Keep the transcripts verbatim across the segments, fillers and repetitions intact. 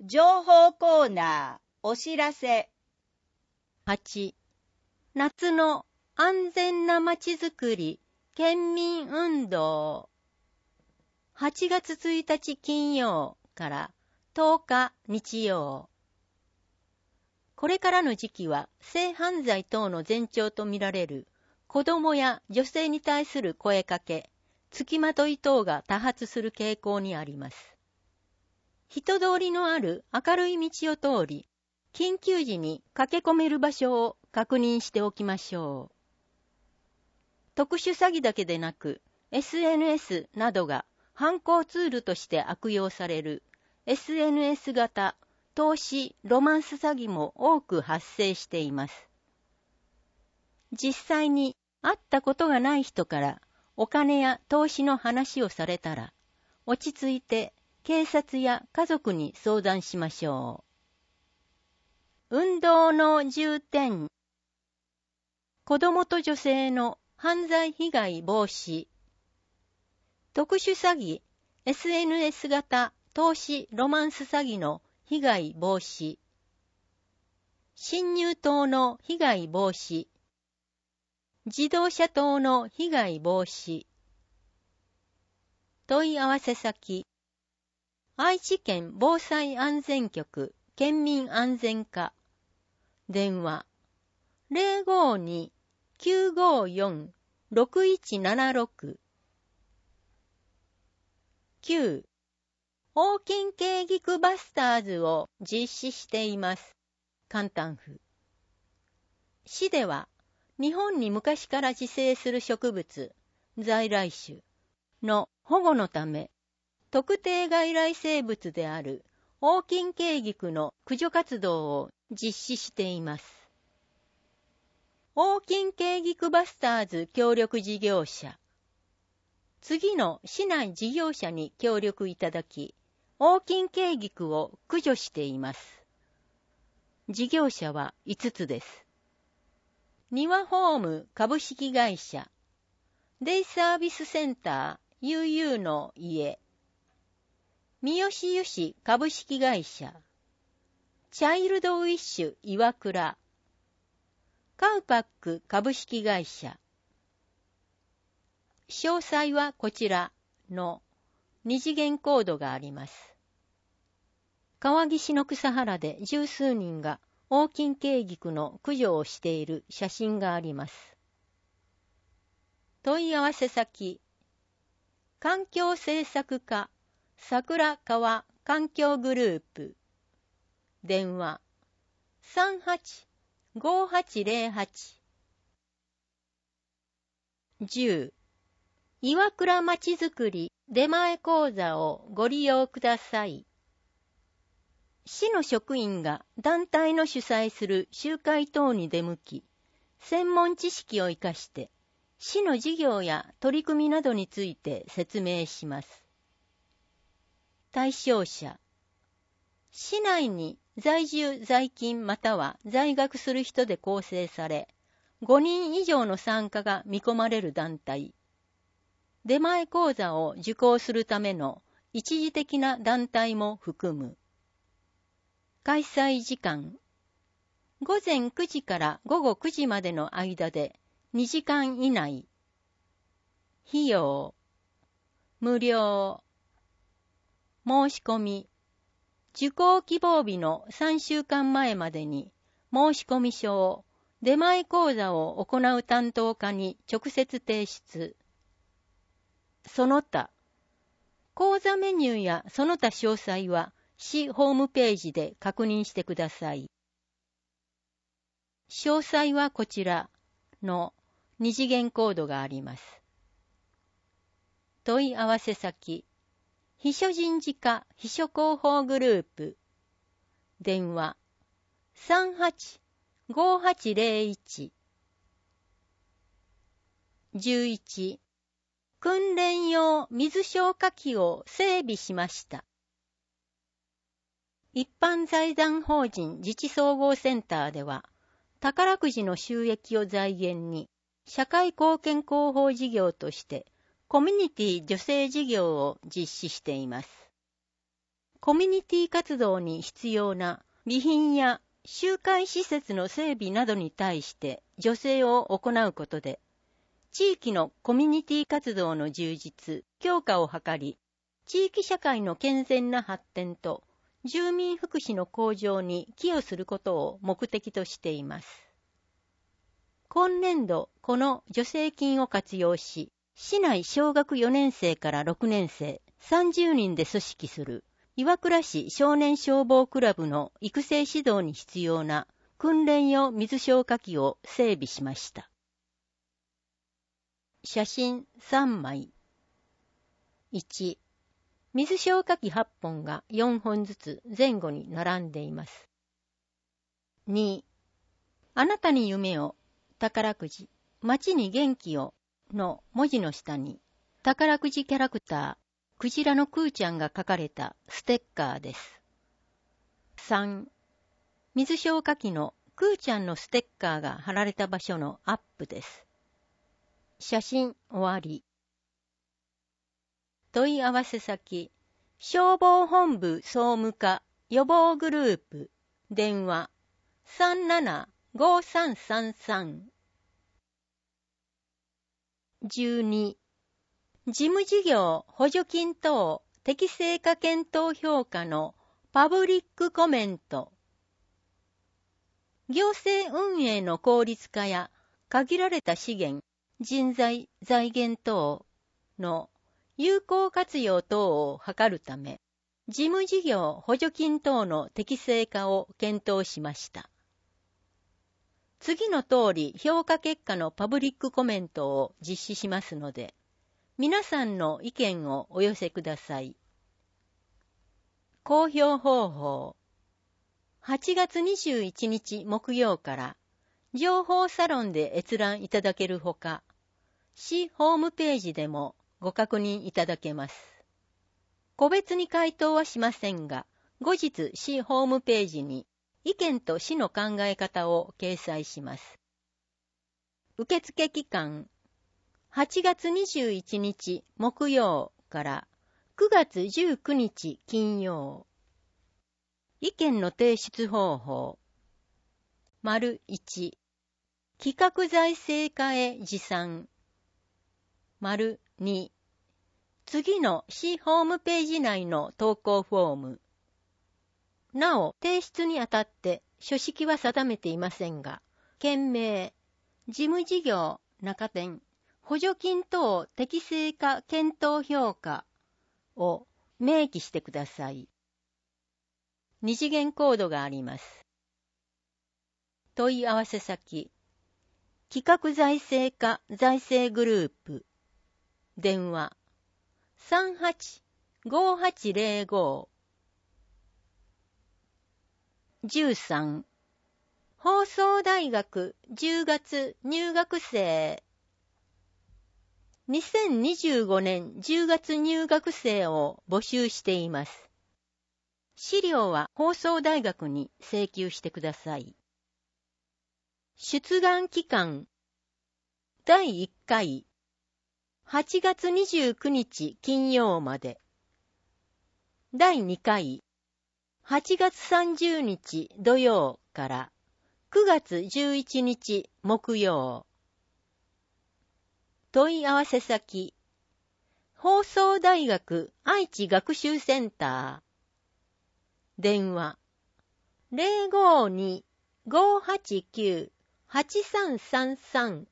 情報コーナーお知らせ。 はち. 夏の安全なまちづくり県民運動。はちがつついたち金曜からとおか日曜。これからの時期は性犯罪等の前兆とみられる子どもや女性に対する声かけ、付きまとい等が多発する傾向にあります。人通りのある明るい道を通り、緊急時に駆け込める場所を確認しておきましょう。特殊詐欺だけでなく、エスエヌエス などが犯行ツールとして悪用される エスエヌエス 型投資ロマンス詐欺も多く発生しています。実際に会ったことがない人からお金や投資の話をされたら、落ち着いて警察や家族に相談しましょう。運動の重点。子どもと女性の犯罪被害防止。特殊詐欺、エスエヌエス 型投資ロマンス詐欺の被害防止。侵入等の被害防止。自動車等の被害防止。問い合わせ先。愛知県防災安全局県民安全課。電話 ゼロごに きゅうごよん ろくいちななろく。きゅう. 往金継菊バスターズを実施しています。簡単譜。市では日本に昔から自生する植物、在来種の保護のため、特定外来生物である往金継菊の駆除活動を実施しています。往金継菊バスターズ協力事業者。次の市内事業者に協力いただき、往金継菊を駆除しています。事業者はいつつです。庭ホーム株式会社、デイサービスセンター ユーユー の家、三好油脂株式会社、チャイルドウィッシュ岩倉、カウパック株式会社。詳細はこちらの二次元コードがあります。川岸の草原で十数人が往金継菊の駆除をしている写真があります。問い合わせ先。環境政策課桜川環境グループ。電話 さんはち ごはちゼロはち。じゅう. 岩倉まちづくり出前講座をご利用ください。市の職員が団体の主催する集会等に出向き、専門知識を生かして市の事業や取り組みなどについて説明します。対象者。市内に在住在勤または在学する人で構成され、ごにん以上の参加が見込まれる団体。出前講座を受講するための一時的な団体も含む。開催時間。ごぜんくじからごごくじまでの間でにじかん以内。費用。無料。申し込み。受講希望日のさんしゅうかんまえまでに申し込み書を出前講座を行う担当課に直接提出。その他。講座メニューやその他詳細は市ホームページで確認してください。詳細はこちらの二次元コードがあります。問い合わせ先。秘書人事課秘書広報グループ。電話 さんはち ごはちゼロいち。じゅういち. 訓練用水消火器を整備しました。一般財団法人自治総合センターでは、宝くじの収益を財源に、社会貢献広報事業として、コミュニティ助成事業を実施しています。 コミュニティ活動に必要な備品や集会施設の整備などに対して助成を行うことで、地域のコミュニティ活動の充実、強化を図り、地域社会の健全な発展と住民福祉の向上に寄与することを目的としています。今年度、この助成金を活用し、市内小学よねん生からろくねん生さんじゅうにんで組織する岩倉市少年消防クラブの育成指導に必要な訓練用水消火器を整備しました。写真さんまい。いち、水消火器はっぽんがよんほんずつ前後に並んでいます。に、あなたに夢を、宝くじ、街に元気をの文字の下に、宝くじキャラクター、クジラのクーちゃんが書かれたステッカーです。さん、水消火器のクーちゃんのステッカーが貼られた場所のアップです。写真終わり。問い合わせ先、消防本部総務課予防グループ、電話 さんななごさんさんさん。じゅうに、事務事業補助金等適正化検討評価のパブリックコメント。行政運営の効率化や限られた資源、人材、財源等の有効活用等を図るため、事務事業補助金等の適正化を検討しました。次の通り評価結果のパブリックコメントを実施しますので、皆さんの意見をお寄せください。公表方法。はちがつにじゅういちにち木曜から情報サロンで閲覧いただけるほか、市ホームページでもご確認いただけます。個別に回答はしませんが、後日市ホームページに意見と市の考え方を掲載します。受付期間、はちがつにじゅういちにち木曜からくがつじゅうくにち金曜。意見の提出方法。丸いち、企画財政課へ持参。丸に、次の市ホームページ内の投稿フォーム。なお、提出にあたって書式は定めていませんが、件名、事務事業中店、補助金等適正化検討評価を明記してください。二次元コードがあります。問い合わせ先、企画財政課財政グループ、電話 さんはちごはちゼロご。じゅうさん、放送大学じゅうがつ入学生。にせんにじゅうごねんじゅうがつ入学生を募集しています。資料は放送大学に請求してください。出願期間、だいいっかい、はちがつにじゅうくにち金曜まで。だいにかい、はちがつさんじゅうにち土曜からくがつじゅういちにち木曜。問い合わせ先、放送大学愛知学習センター。電話 ゼロごに ごはちきゅう はちさんさんさん。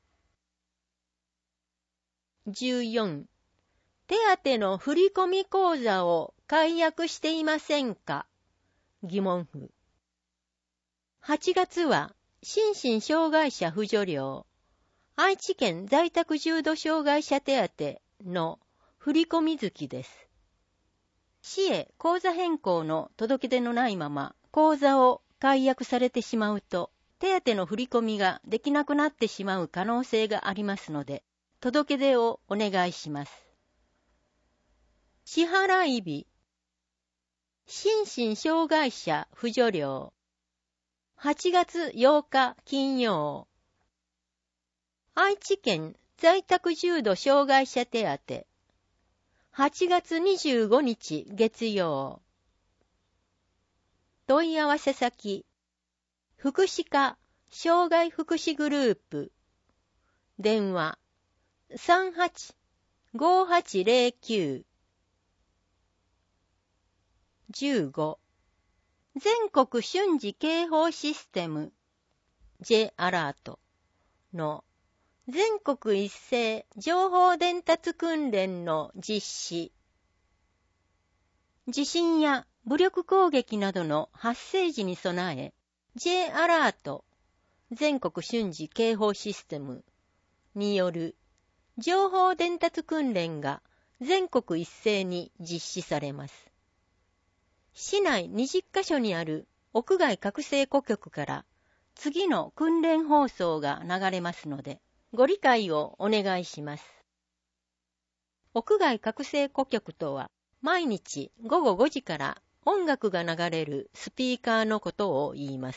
じゅうよん、手当の振込口座を解約していませんか？疑問符。はちがつは心身障害者扶助料、愛知県在宅重度障害者手当の振込月です。市へ口座変更の届け出のないまま口座を解約されてしまうと、手当の振り込みができなくなってしまう可能性がありますので、届け出をお願いします。支払い日、心身障害者扶助料、はちがつようか金曜。愛知県在宅重度障害者手当、はちがつにじゅうごにち月曜。 問い合わせ先、福祉課障害福祉グループ、電話 さんはち ごはちゼロきゅう じゅうご 全国瞬時警報システム J アラートの全国一斉情報伝達訓練の実施。地震や武力攻撃などの発生時に備え、J アラート全国瞬時警報システムによる情報伝達訓練が全国一斉に実施されます。市内にじゅっかしょにある屋外各制庫局から次の訓練放送が流れますので、ご理解をお願いします。屋外各制庫局とは、毎日ごごごじから音楽が流れるスピーカーのことを言います。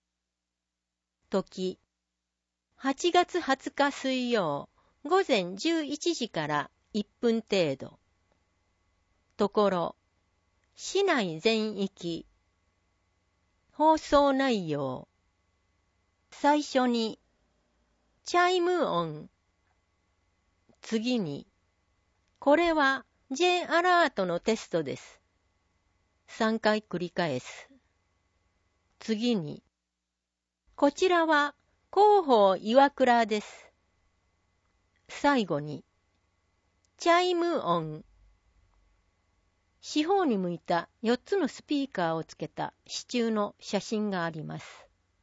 時、はちがつはつか水曜、午前じゅういちじからいっぷん程度。ところ、市内全域。放送内容。最初に、チャイム音。次に、これは J アラートのテストです。さんかい繰り返す。次に、こちらは広報岩倉です。最後に、チャイム音。四方に向いたよっつのスピーカーをつけた支柱の写真があります。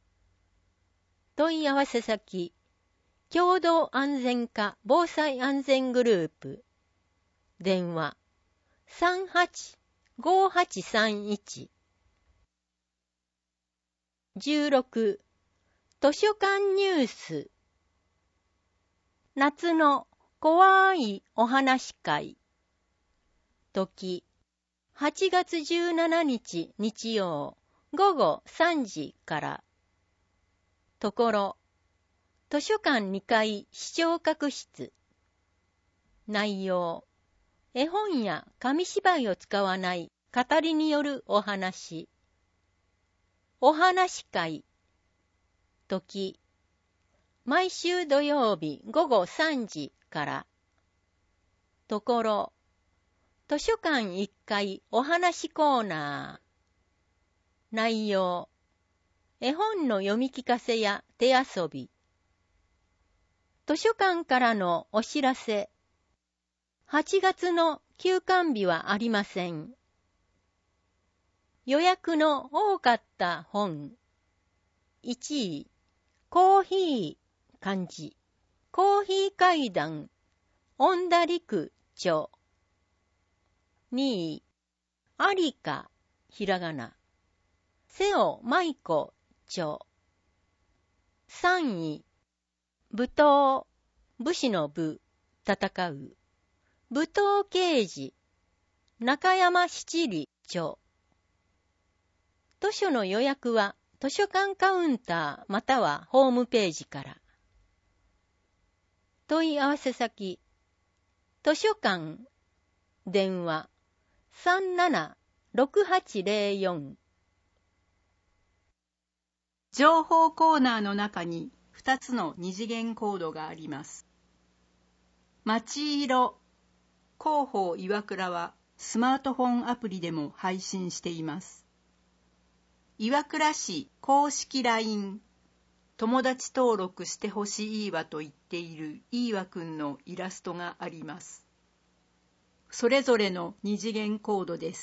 問い合わせ先、共同安全課防災安全グループ、電話 さんはち ごはちさんいち。じゅうろく、図書館ニュース。夏の怖いお話会。時、はちがつじゅうしちにち日曜ごごさんじから。ところ、図書館にかい視聴覚室。内容、絵本や紙芝居を使わない語りによるお話。お話会。時、毎週土曜日ごごさんじから。ところ、図書館いっかいお話コーナー。内容、絵本の読み聞かせや手遊び。図書館からのお知らせ。はちがつの休館日はありません。予約の多かった本。いちい、コーヒー、漢字。コーヒー階段、恩田陸著。にい、ありか、ひらがな。瀬尾舞子著。さんい、武闘、武士の武、戦う。武闘刑事、中山七里著。図書の予約は図書館カウンターまたはホームページから。問い合わせ先、図書館、電話 さんなな ろくはちゼロよん。 情報コーナーの中にふたつの二次元コードがあります。街色、広報岩倉はスマートフォンアプリでも配信しています。岩倉市公式 ライン、友達登録してほしいわと言っているいいわくんのイラストがあります。それぞれの二次元コードです。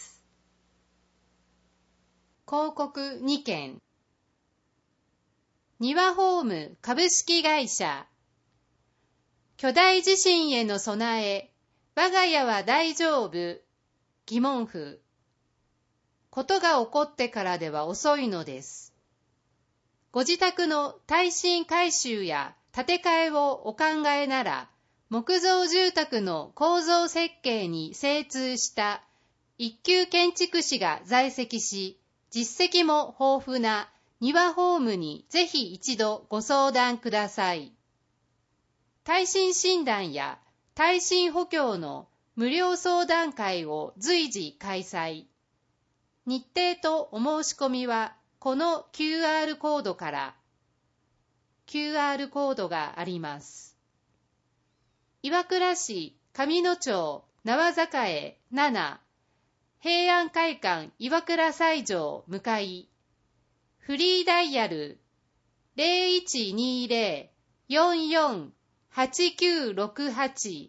広告にけん。庭ホーム株式会社。巨大地震への備え、我が家は大丈夫。疑問符。ことが起こってからでは遅いのです。ご自宅の耐震改修や建て替えをお考えなら、木造住宅の構造設計に精通した一級建築士が在籍し、実績も豊富な庭ホームにぜひ一度ご相談ください。耐震診断や耐震補強の無料相談会を随時開催。 日程とお申し込みはこの キューアール コードから。キューアール コードがあります。岩倉市上野町縄栄なな平安会館岩倉西条向かい、フリーダイヤル ゼロいちにゼロ よんよん はちきゅうろくはち、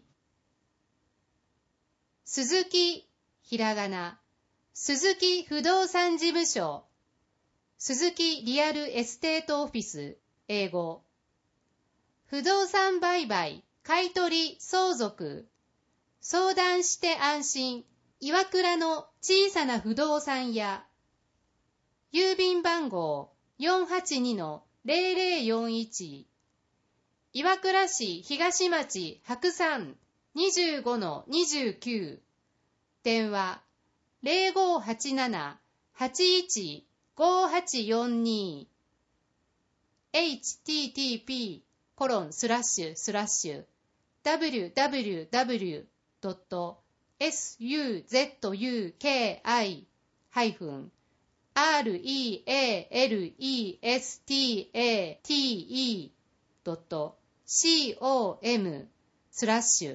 鈴木ひらがな鈴木不動産事務所、鈴木リアルエステートオフィス英語、不動産売買買取相続、相談して安心岩倉の小さな不動産屋、郵便番号 よんはちにのゼロゼロよんいち、岩倉市東町白山 にじゅうごのにじゅうきゅう、電話 ゼロごはちなな はちいち ごはちよんに、 エイチティーティーピー コロンスラッシュスラッシュ ダブリューダブリューダブリュー ドット エスユーゼットユーケーアイ ハイフン アールイーエーエルイーエスティーエーティーイー ドット コム スラッシュ。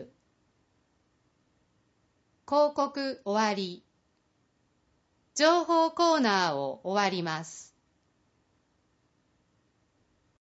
広告終わり。情報コーナーを終わります。